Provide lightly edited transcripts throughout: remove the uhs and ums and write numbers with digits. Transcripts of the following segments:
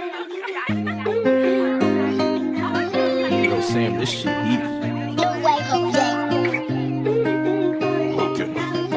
Yo, Sam, this shit heat. Okay.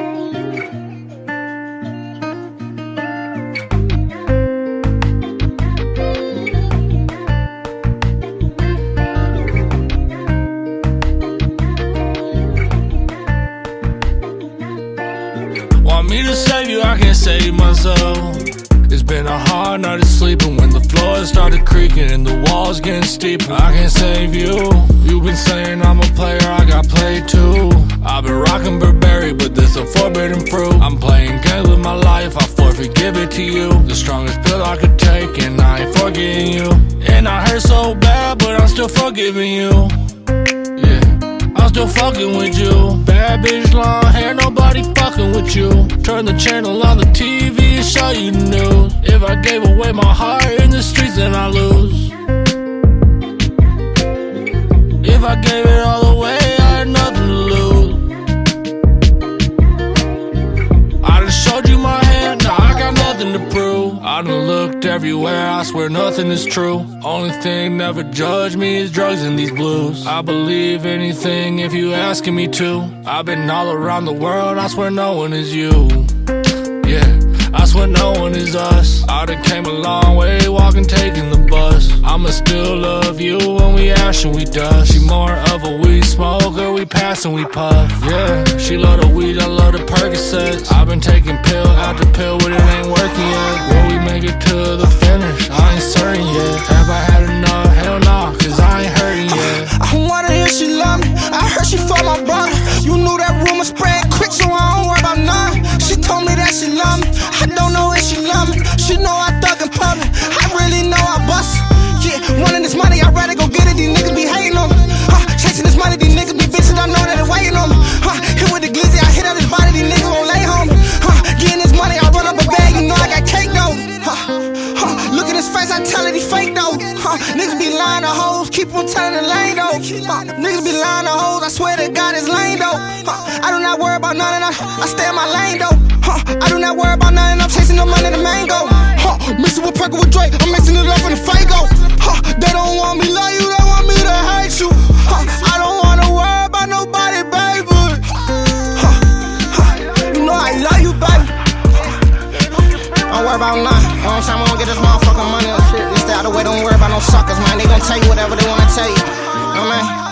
Want me to save you, I can't save myself. It's been a hard night of sleeping when the floor started creaking and the walls getting steeper. I can't save you. You've been saying I'm a player, I got played too. I've been rocking Burberry, but this a forbidden fruit. I'm playing games with my life, I forfeit, give it to you. The strongest pill I could take, and I ain't forgetting you. And I hurt so bad, but I'm still forgiving you. I'm still fucking with you. Bad bitch, long hair, nobody fucking with you. Turn the channel on the TV and show you the news. If I gave away my heart in the streets, then I lose. If I gave it all away, I had nothing to lose. I done showed you my hand, now I got nothing to prove. I done looked everywhere, I swear nothing is true. Only thing never judge me is drugs and these blues. I believe anything if you asking me to. I've been all around the world, I swear no one is you. Yeah, I swear no one is us. I done came a long way, walking, taking the bus. I'ma still love you when we ash and we dust. She more of a weed smoker, we pass and we puff. Yeah, she love the weed, I love the Percocets. I've been taking pill after pill, but it ain't working yet. Will we make it to the finish? I ain't certain yet. Have I had enough? Hell nah, cause I ain't hurting yet. I wonder if she love me, I heard she fucked my brother. You knew that rumor spread quick, so I don't worry about none. She told me that she love me, I don't know if she love me. She know I thug in public, I really know I bust. Yeah, wanting this money, I'd rather go get it. These niggas be hating on me. Chasing this money, these niggas be bitches, I know that they waiting on me. Hit with the glizzy, I hit on his body, these niggas won't lay home. Getting this money, I run up a bag, you know I got cake though. Look at his face, I tell it he fake though. Niggas be lying to hoes, keep on telling the lane though. Niggas be lying to hoes, I swear to God it's lame though. I do not worry about nothing, I stay in my lane though. I do not worry about nothing, I'm chasing the money, the mango. Mixing with Perky with Drake, I'm mixing it up in the Fago. They don't want me love you, they want me to hate you. I don't wanna worry about nobody, baby. You know I love you, baby. Don't worry about nothing. You know what I'm saying? We gon' get this motherfucking money and shit. Just stay out of the way, don't worry about no suckers, man. They gon' tell you whatever they wanna tell you. You know what I mean?